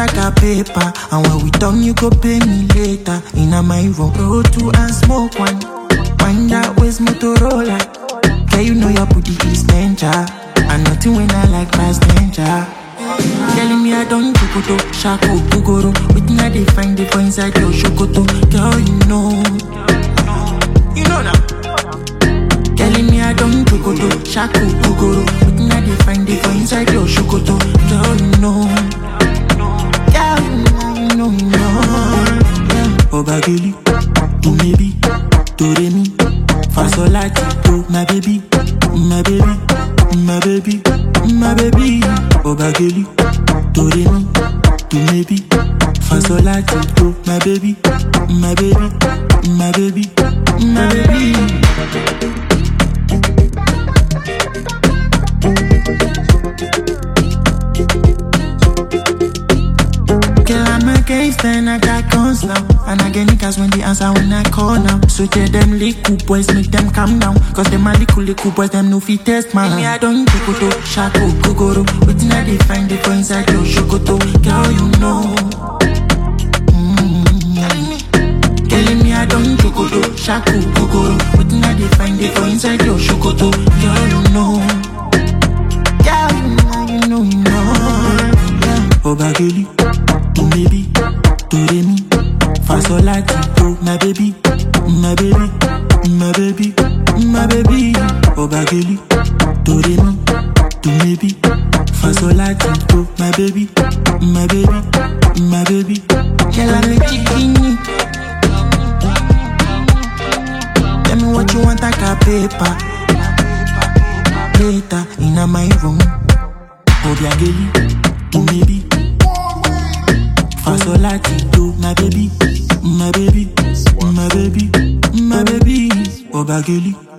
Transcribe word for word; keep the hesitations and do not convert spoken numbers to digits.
like a paper. And when we done, you go pay me later. In a my room, roll two and smoke one. Wind that waist Motorola. Girl, you know your booty is danger. And nothing when I like past danger. Telling me I don't chokoto, shako, gogoro. Waiting I they find the for inside your shokoto. Girl, you know. You know now. Telling me I don't chokoto, shako, gogoro. Waiting I they find the for inside your shokoto. Girl, you know. Girl, you know, you know. Obageli, to maybe, to remi. Fasolati, to my baby, my baby, my baby, my baby. Obageli, to remi, to maybe. Fasolati, to my baby, my baby, my baby, my baby. Then I got guns now. And I get niggas when they answer when I call now. So tell them little boys, make them calm down. Cause them a little little boys, them no fit test man. Me I don't chokoto, shako, gogoro. Waiting I they find the for inside your shokoto. Girl, you know. Mm-hmm. Telling me I don't chokoto, shako, gogoro. Waiting I they find the for inside your shokoto. Girl, you know. Girl, you know, you know, you know. Obageli, to maybe. To remi, fasolati, to my baby, my baby, my baby, my baby. Obageli, to remi, to maybe, fasolati, to my baby, my baby, my baby. Girl, I'm a chicken. Tell me what you want, like a paper. Later in a my room. Obageli, to maybe. Fasolati to my baby, my baby, my baby, my baby. Obageli.